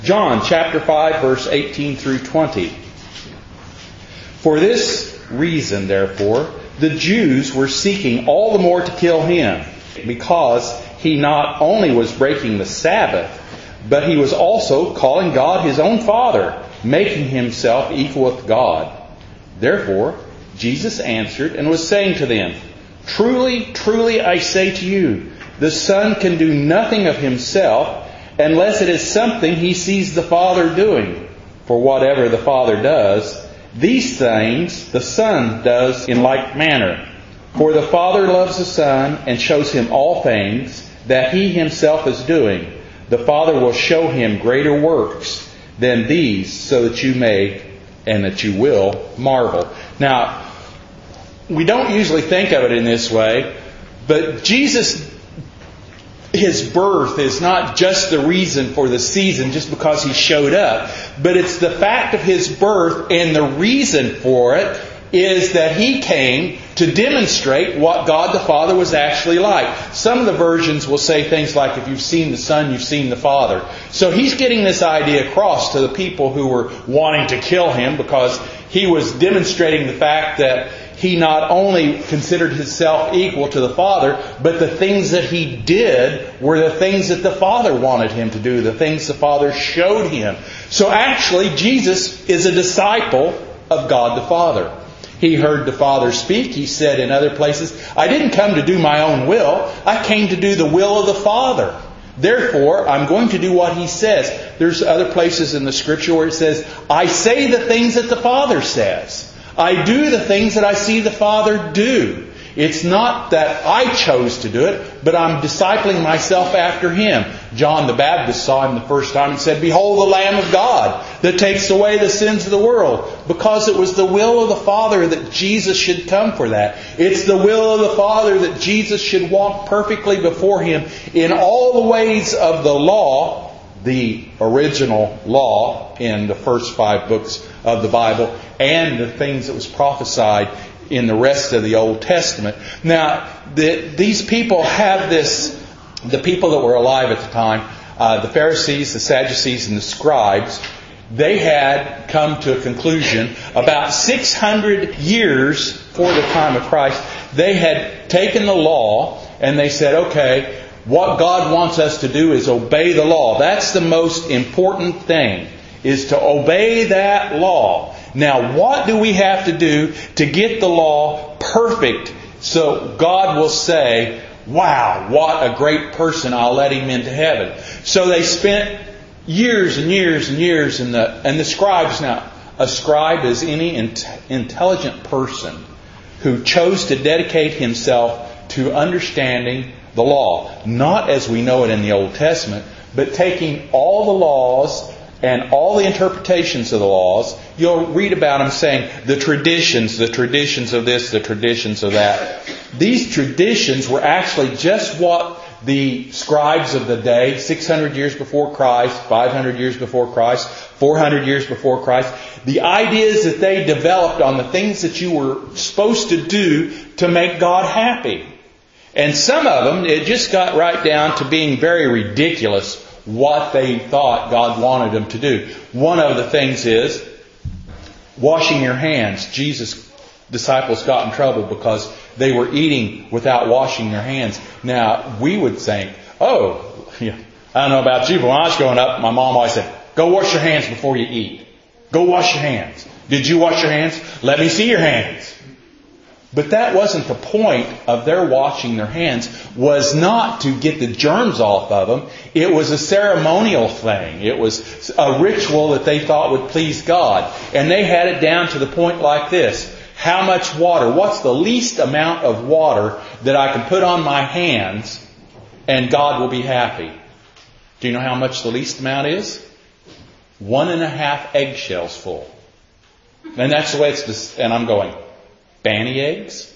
John chapter 5, verse 18 through 20. For this reason, therefore, the Jews were seeking all the more to kill him, because he not only was breaking the Sabbath, but he was also calling God his own Father, making himself equal with God. Therefore, Jesus answered and was saying to them, Truly, truly, I say to you, the Son can do nothing of himself, unless it is something he sees the Father doing. For whatever the Father does, these things the Son does in like manner. For the Father loves the Son and shows him all things that he himself is doing. The Father will show him greater works than these, so that you may and that you will marvel. Now, we don't usually think of it in this way, but Jesus, his birth is not just the reason for the season just because he showed up, but it's the fact of his birth, and the reason for it is that he came to demonstrate what God the Father was actually like. Some of the versions will say things like, if you've seen the Son, you've seen the Father. So he's getting this idea across to the people who were wanting to kill him, because he was demonstrating the fact that he not only considered himself equal to the Father, but the things that he did were the things that the Father wanted him to do, the things the Father showed him. So actually, Jesus is a disciple of God the Father. He heard the Father speak. He said in other places, I didn't come to do my own will. I came to do the will of the Father. Therefore, I'm going to do what He says. There's other places in the Scripture where it says, I say the things that the Father says. I do the things that I see the Father do. It's not that I chose to do it, but I'm discipling myself after Him. John the Baptist saw Him the first time and said, Behold the Lamb of God that takes away the sins of the world. Because it was the will of the Father that Jesus should come for that. It's the will of the Father that Jesus should walk perfectly before Him in all the ways of the law, the original law in the first 5 books of the Bible, and the things that was prophesied in the rest of the Old Testament. Now, these people have this, the people that were alive at the time, the Pharisees, the Sadducees, and the scribes, they had come to a conclusion about 600 years before the time of Christ. They had taken the law and they said, okay, what God wants us to do is obey the law. That's the most important thing, is to obey that law. Now, what do we have to do to get the law perfect so God will say, wow, what a great person, I'll let him into heaven. So they spent years and years and years and the scribes. Now, a scribe is any intelligent person who chose to dedicate himself to understanding the law. Not as we know it in the Old Testament, but taking all the laws and all the interpretations of the laws. You'll read about them saying the traditions of this, the traditions of that. These traditions were actually just what the scribes of the day, 600 years before Christ, 500 years before Christ, 400 years before Christ, the ideas that they developed on the things that you were supposed to do to make God happy. And some of them, it just got right down to being very ridiculous what they thought God wanted them to do. One of the things is washing your hands. Jesus' disciples got in trouble because they were eating without washing their hands. Now, we would think, I don't know about you, but when I was growing up, my mom always said, go wash your hands before you eat. Go wash your hands. Did you wash your hands? Let me see your hands. But that wasn't the point of their washing their hands, was not to get the germs off of them. It was a ceremonial thing. It was a ritual that they thought would please God. And they had it down to the point like this. How much water? What's the least amount of water that I can put on my hands and God will be happy? Do you know how much the least amount is? 1.5 eggshells full. And that's the way it's, and I'm going, Banny eggs?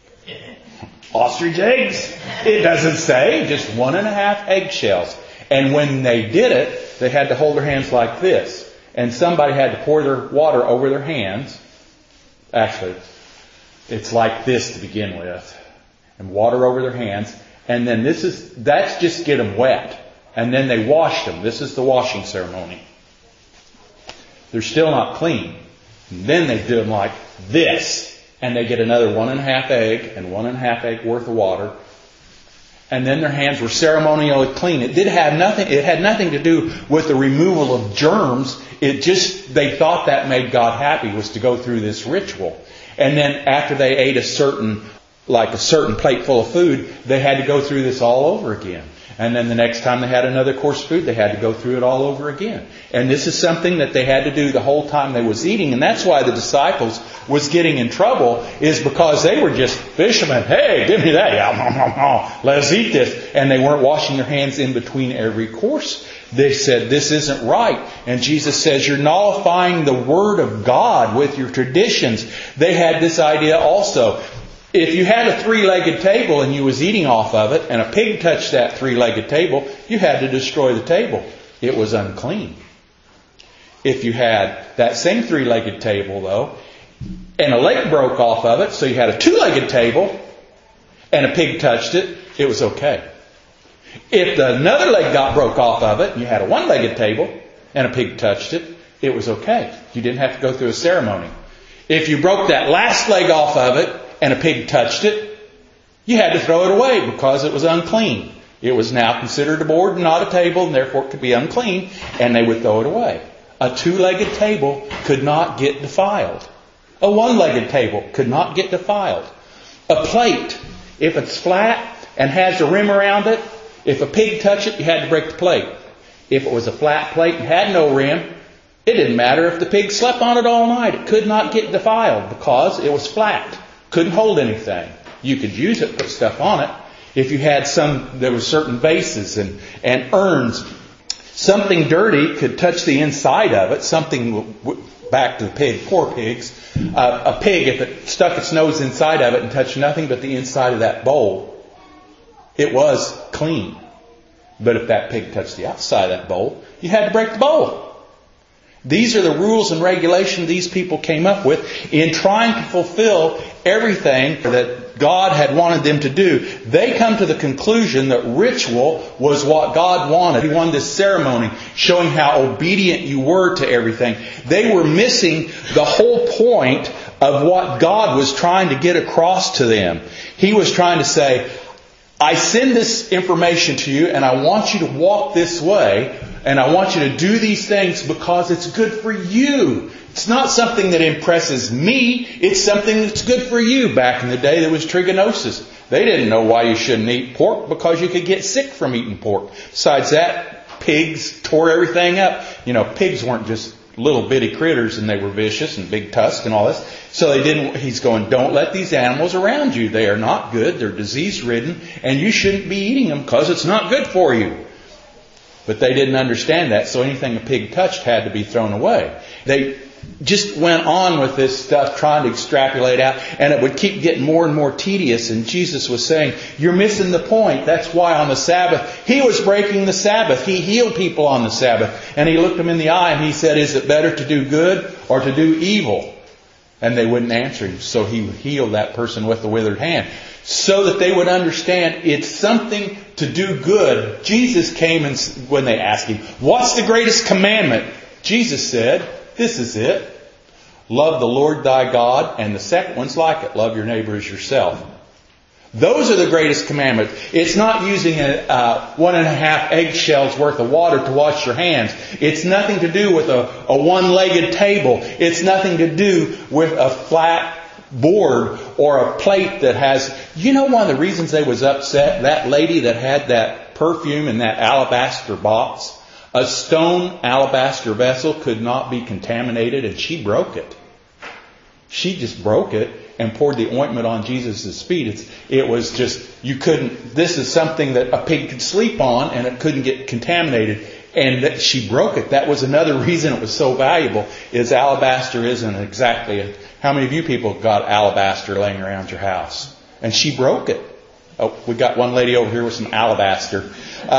Ostrich eggs? It doesn't say. Just 1.5 eggshells. And when they did it, they had to hold their hands like this. And somebody had to pour their water over their hands. Actually, it's like this to begin with. And water over their hands. And then that's just get them wet. And then they washed them. This is the washing ceremony. They're still not clean. And then they do them like this. And they get another 1.5 egg and 1.5 egg worth of water. And then their hands were ceremonially clean. It had nothing to do with the removal of germs. They thought that made God happy, was to go through this ritual. And then after they ate a certain plate full of food, they had to go through this all over again. And then the next time they had another course of food, they had to go through it all over again. And this is something that they had to do the whole time they was eating. And that's why the disciples was getting in trouble, is because they were just fishermen. Hey, give me that. Let's eat this. And they weren't washing their hands in between every course. They said, this isn't right. And Jesus says, you're nullifying the Word of God with your traditions. They had this idea also. If you had a 3-legged table and you was eating off of it, and a pig touched that 3-legged table, you had to destroy the table. It was unclean. If you had that same 3-legged table, though, and a leg broke off of it, so you had a 2-legged table, and a pig touched it, it was okay. If another leg broke off of it, and you had a 1-legged table, and a pig touched it, it was okay. You didn't have to go through a ceremony. If you broke that last leg off of it, and a pig touched it, you had to throw it away because it was unclean. It was now considered a board and not a table, and therefore it could be unclean, and they would throw it away. A 2-legged table could not get defiled. A 1-legged table could not get defiled. A plate, if it's flat and has a rim around it, if a pig touched it, you had to break the plate. If it was a flat plate and had no rim, it didn't matter if the pig slept on it all night. It could not get defiled because it was flat. Couldn't hold anything. You could use it, put stuff on it. If you had there were certain vases and urns. Something dirty could touch the inside of it. Something, back to the pig, poor pigs. A pig, if it stuck its nose inside of it and touched nothing but the inside of that bowl, it was clean. But if that pig touched the outside of that bowl, you had to break the bowl. These are the rules and regulations these people came up with in trying to fulfill everything that God had wanted them to do. They come to the conclusion that ritual was what God wanted. He wanted this ceremony showing how obedient you were to everything. They were missing the whole point of what God was trying to get across to them. He was trying to say, I send this information to you and I want you to walk this way. And I want you to do these things because it's good for you. It's not something that impresses me. It's something that's good for you. Back in the day, there was trichinosis. They didn't know why you shouldn't eat pork because you could get sick from eating pork. Besides that, pigs tore everything up. Pigs weren't just little bitty critters and they were vicious and big tusks and all this. So he's going, don't let these animals around you. They are not good. They're disease ridden and you shouldn't be eating them because it's not good for you. But they didn't understand that, so anything a pig touched had to be thrown away. They just went on with this stuff, trying to extrapolate out, and it would keep getting more and more tedious. And Jesus was saying, you're missing the point. That's why on the Sabbath, He was breaking the Sabbath. He healed people on the Sabbath. And He looked them in the eye and He said, is it better to do good or to do evil? And they wouldn't answer Him. So He healed that person with the withered hand. So that they would understand it's something to do good. Jesus came and when they asked Him, what's the greatest commandment? Jesus said, this is it. Love the Lord thy God. And the second one's like it. Love your neighbor as yourself. Those are the greatest commandments. It's not using a 1.5 eggshells worth of water to wash your hands. It's nothing to do with a 1-legged table. It's nothing to do with a flat board or a plate that has... one of the reasons they was upset? That lady that had that perfume in that alabaster box, a stone alabaster vessel could not be contaminated, and she broke it. She just broke it and poured the ointment on Jesus' feet. It was just, you couldn't... This is something that a pig could sleep on and it couldn't get contaminated. And that she broke it. That was another reason it was so valuable, is alabaster isn't exactly... How many of you people got alabaster laying around your house? And she broke it. Oh, we got one lady over here with some alabaster.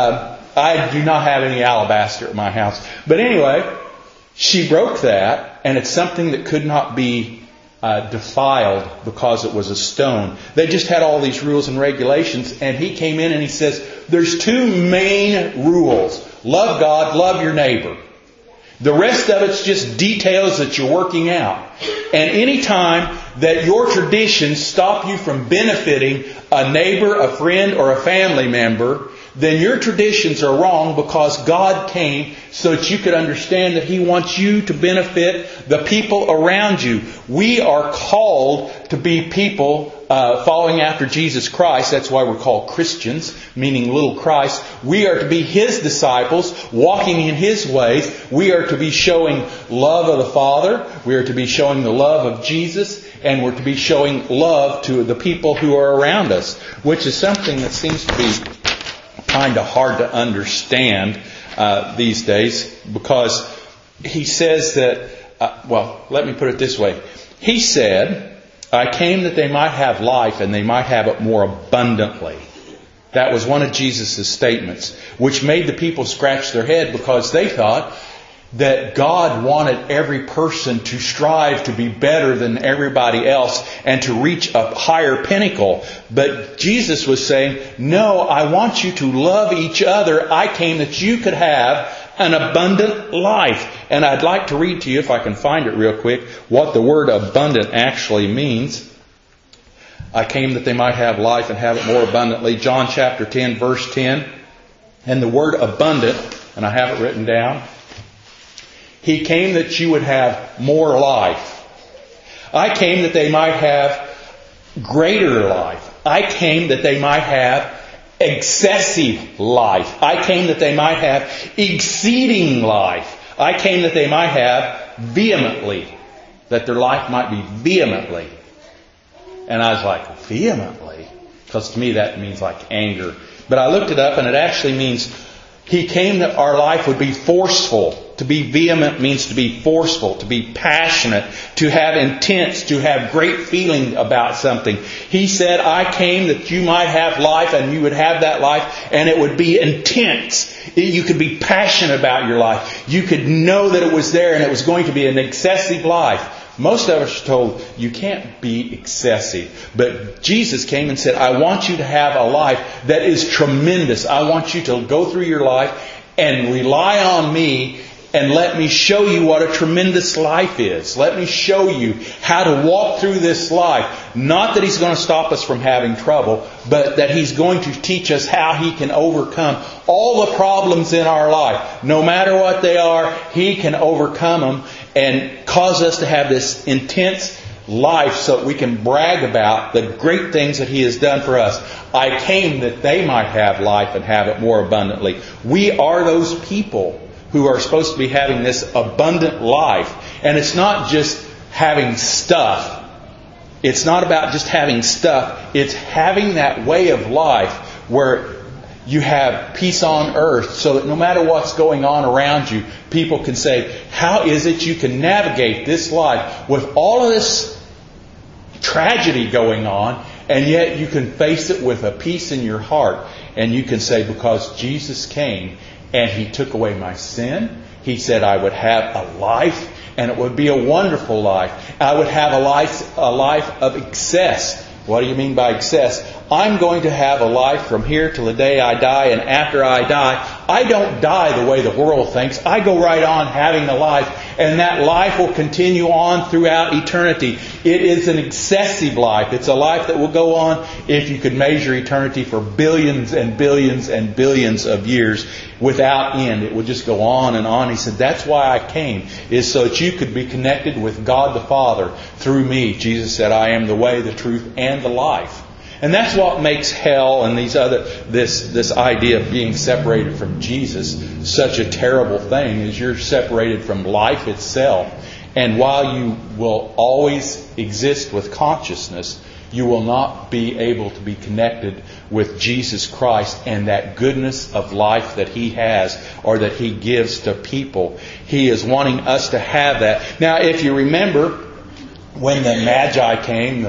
I do not have any alabaster at my house. But anyway, she broke that, and it's something that could not be defiled because it was a stone. They just had all these rules and regulations, and He came in and He says, there's 2 main rules. Love God, love your neighbor. The rest of it's just details that you're working out. And any time that your traditions stop you from benefiting a neighbor, a friend, or a family member, then your traditions are wrong, because God came so that you could understand that He wants you to benefit the people around you. We are called to be people following after Jesus Christ. That's why we're called Christians, meaning little Christ. We are to be His disciples, walking in His ways. We are to be showing love of the Father. We are to be showing the love of Jesus. And we're to be showing love to the people who are around us, which is something that seems to be kind of hard to understand these days, because He says that, let me put it this way. He said, I came that they might have life and they might have it more abundantly. That was one of Jesus' statements, which made the people scratch their head, because they thought that God wanted every person to strive to be better than everybody else and to reach a higher pinnacle. But Jesus was saying, no, I want you to love each other. I came that you could have an abundant life. And I'd like to read to you, if I can find it real quick, what the word abundant actually means. I came that they might have life and have it more abundantly. John chapter 10, verse 10. And the word abundant, and I have it written down, He came that you would have more life. I came that they might have greater life. I came that they might have excessive life. I came that they might have exceeding life. I came that they might have vehemently. That their life might be vehemently. And I was like, vehemently? Because to me that means like anger. But I looked it up, and it actually means He came that our life would be forceful. To be vehement means to be forceful, to be passionate, to have intense, to have great feeling about something. He said, I came that you might have life, and you would have that life, and it would be intense. You could be passionate about your life. You could know that it was there, and it was going to be an excessive life. Most of us are told you can't be excessive. But Jesus came and said, I want you to have a life that is tremendous. I want you to go through your life and rely on me, and let me show you what a tremendous life is. Let me show you how to walk through this life. Not that He's going to stop us from having trouble, but that He's going to teach us how He can overcome all the problems in our life. No matter what they are, He can overcome them and cause us to have this intense life so that we can brag about the great things that He has done for us. I came that they might have life and have it more abundantly. We are those people who are supposed to be having this abundant life. And it's not just having stuff. It's not about just having stuff. It's having that way of life where you have peace on earth, so that no matter what's going on around you, people can say, how is it you can navigate this life with all of this tragedy going on, and yet you can face it with a peace in your heart. And you can say, because Jesus came and He took away my sin. He said I would have a life, and it would be a wonderful life. I would have a life of excess. What do you mean by excess? I'm going to have a life from here till the day I die, and after I die, I don't die the way the world thinks. I go right on having a life, and that life will continue on throughout eternity. It is an excessive life. It's a life that will go on, if you could measure eternity, for billions and billions and billions of years without end. It will just go on and on. He said, that's why I came, is so that you could be connected with God the Father through me. Jesus said, I am the way, the truth, and the life. And that's what makes hell and this idea of being separated from Jesus such a terrible thing, is you're separated from life itself. And while you will always exist with consciousness, you will not be able to be connected with Jesus Christ and that goodness of life that He has, or that He gives to people. He is wanting us to have that. Now, if you remember, when the Magi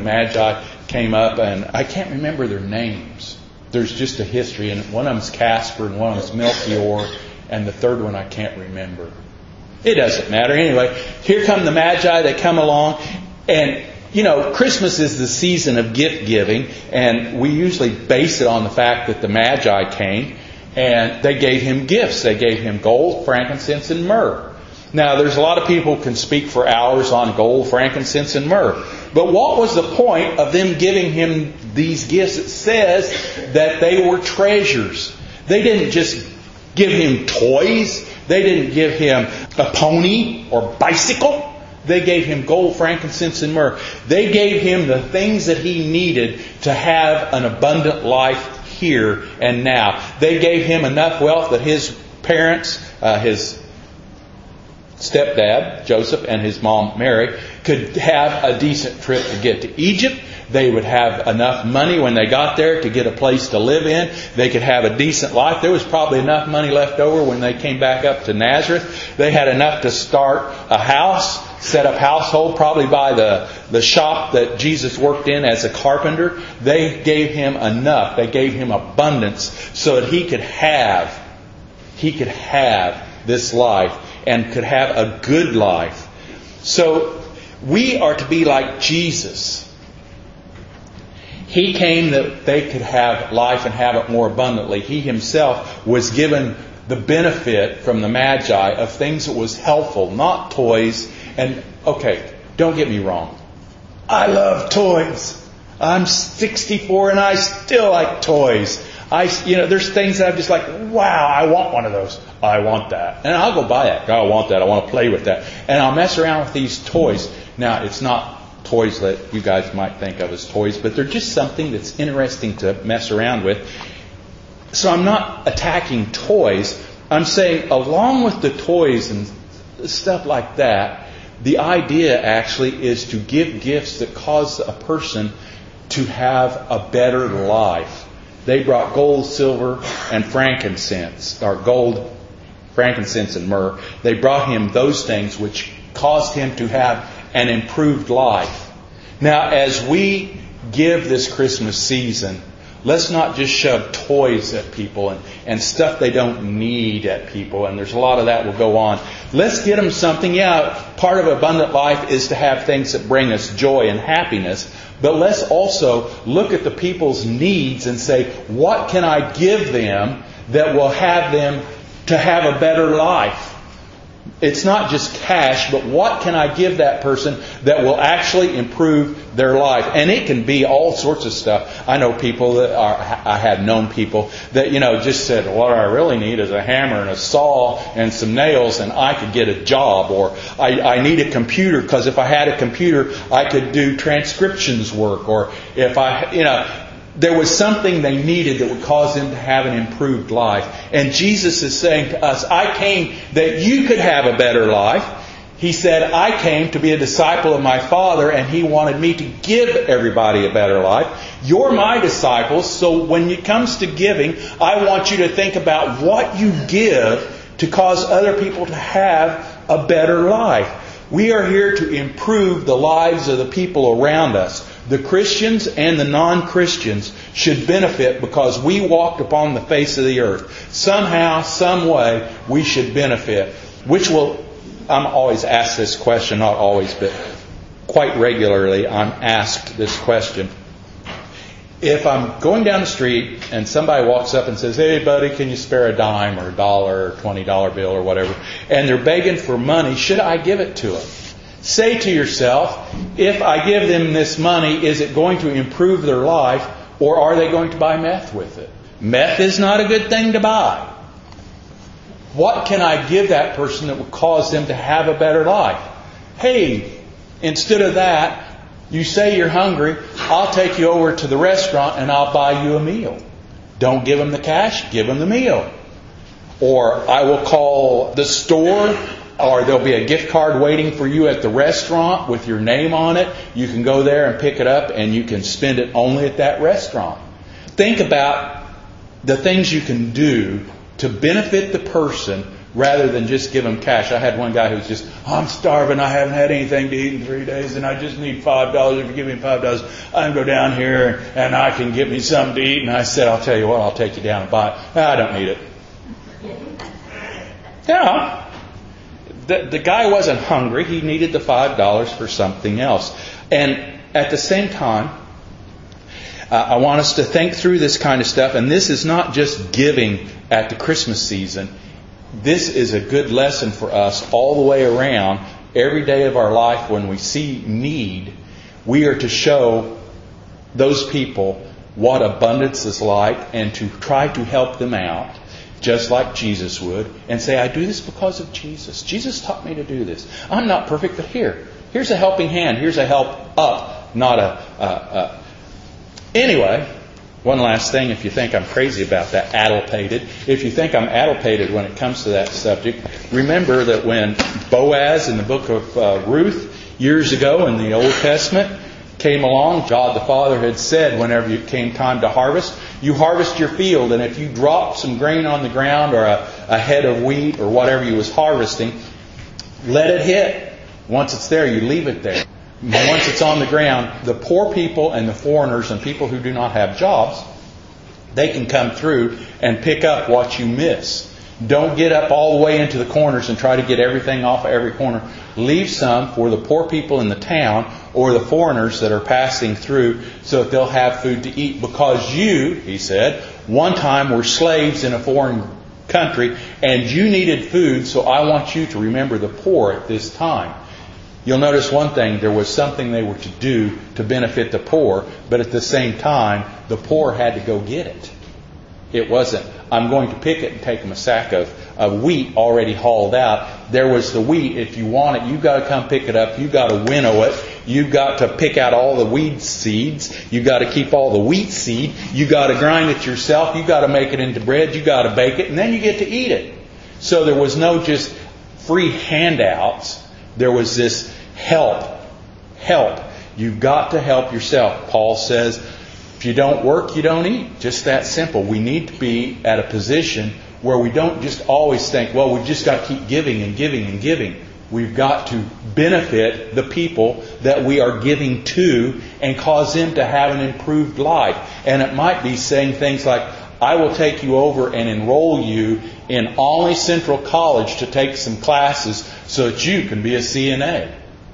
came up, and I can't remember their names. There's just a history, and one of them's Casper, and one of them's Melchior, and the third one I can't remember. It doesn't matter. Anyway, here come the Magi. They come along, and Christmas is the season of gift giving, and we usually base it on the fact that the Magi came, and they gave Him gifts. They gave Him gold, frankincense, and myrrh. Now, there's a lot of people who can speak for hours on gold, frankincense, and myrrh. But what was the point of them giving him these gifts? It says that they were treasures. They didn't just give him toys. They didn't give him a pony or bicycle. They gave him gold, frankincense, and myrrh. They gave him the things that he needed to have an abundant life here and now. They gave him enough wealth that his parents, his stepdad, Joseph, and his mom, Mary, could have a decent trip to get to Egypt. They would have enough money when they got there to get a place to live in. They could have a decent life. There was probably enough money left over when they came back up to Nazareth. They had enough to start a house, set up household, probably by the shop that Jesus worked in as a carpenter. They gave him enough. They gave him abundance so that he could have this life and could have a good life. So we are to be like Jesus. He came that they could have life and have it more abundantly. He himself was given the benefit from the Magi of things that was helpful, not toys. And okay, don't get me wrong. I love toys. I'm 64 and I still like toys. There's things that I'm just like, wow, I want one of those. I want that. And I'll go buy that. I want that. I want to play with that. And I'll mess around with these toys. Now, it's not toys that you guys might think of as toys, but they're just something that's interesting to mess around with. So I'm not attacking toys. I'm saying along with the toys and stuff like that, the idea actually is to give gifts that cause a person to have a better life. They brought gold, silver, and frankincense, or gold, frankincense, and myrrh. They brought him those things which caused him to have an improved life. Now, as we give this Christmas season, let's not just shove toys at people and stuff they don't need at people. And there's a lot of that will go on. Let's get them something. Yeah, part of abundant life is to have things that bring us joy and happiness. But let's also look at the people's needs and say, what can I give them that will have them to have a better life? It's not just cash, but what can I give that person that will actually improve their life? And it can be all sorts of stuff. I know people I have known people that, just said, what I really need is a hammer and a saw and some nails and I could get a job. Or I need a computer because if I had a computer, I could do transcriptions work. Or if there was something they needed that would cause them to have an improved life. And Jesus is saying to us, I came that you could have a better life. He said, I came to be a disciple of my Father, and He wanted me to give everybody a better life. You're my disciples, so when it comes to giving, I want you to think about what you give to cause other people to have a better life. We are here to improve the lives of the people around us. The Christians and the non-Christians should benefit because we walked upon the face of the earth. Somehow, some way, we should benefit. I'm always asked this question, not always, but quite regularly I'm asked this question. If I'm going down the street and somebody walks up and says, hey buddy, can you spare a dime or $1 or $20 bill or whatever, and they're begging for money, should I give it to them? Say to yourself, if I give them this money, is it going to improve their life, or are they going to buy meth with it? Meth is not a good thing to buy. What can I give that person that would cause them to have a better life? Hey, instead of that, you say you're hungry, I'll take you over to the restaurant and I'll buy you a meal. Don't give them the cash, give them the meal. Or I will call the store, or there'll be a gift card waiting for you at the restaurant with your name on it. You can go there and pick it up and you can spend it only at that restaurant. Think about the things you can do to benefit the person rather than just give them cash. I had one guy who was just, I'm starving, I haven't had anything to eat in 3 days and I just need $5. If you give me $5, I can go down here and I can get me something to eat. And I said, I'll tell you what, I'll take you down and buy it. I don't need it. Yeah. The guy wasn't hungry. He needed the $5 for something else. And at the same time, I want us to think through this kind of stuff. And this is not just giving at the Christmas season. this is a good lesson for us all the way around. Every day of our life when we see need, we are to show those people what abundance is like and to try to help them out just like Jesus would and say, I do this because of Jesus. Jesus taught me to do this. I'm not perfect, but here's a helping hand. Here's a help up, not a... Anyway, one last thing, if you think I'm crazy about that, addlepated. If you think I'm addlepated when it comes to that subject, remember that when Boaz in the book of Ruth years ago in the Old Testament came along, God the Father had said whenever it came time to harvest, you harvest your field, and if you drop some grain on the ground or a head of wheat or whatever you was harvesting, let it hit. Once it's there, you leave it there. Once it's on the ground, the poor people and the foreigners and people who do not have jobs, they can come through and pick up what you miss. Don't get up all the way into the corners and try to get everything off of every corner. Leave some for the poor people in the town or the foreigners that are passing through so that they'll have food to eat. Because you, he said, one time were slaves in a foreign country and you needed food, so I want you to remember the poor at this time. You'll notice one thing, there was something they were to do to benefit the poor, but at the same time, the poor had to go get it. It wasn't, I'm going to pick it and take them a sack of wheat already hauled out. There was the wheat. If you want it, you've got to come pick it up. You've got to winnow it. You've got to pick out all the weed seeds. You've got to keep all the wheat seed. You've got to grind it yourself. You've got to make it into bread. You've got to bake it. And then you get to eat it. So there was no just free handouts. There was this help. Help. You've got to help yourself. Paul says, if you don't work, you don't eat. Just that simple. We need to be at a position where we don't just always think, well, we've just got to keep giving and giving and giving. We've got to benefit the people that we are giving to and cause them to have an improved life. And it might be saying things like, I will take you over and enroll you in Olney Central College to take some classes so that you can be a CNA.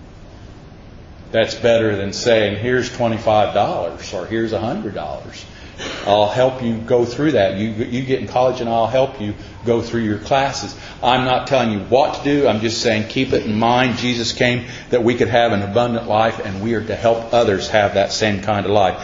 That's better than saying, here's $25 or here's $100. I'll help you go through that. You get in college and I'll help you go through your classes. I'm not telling you what to do. I'm just saying keep it in mind. Jesus came that we could have an abundant life and we are to help others have that same kind of life.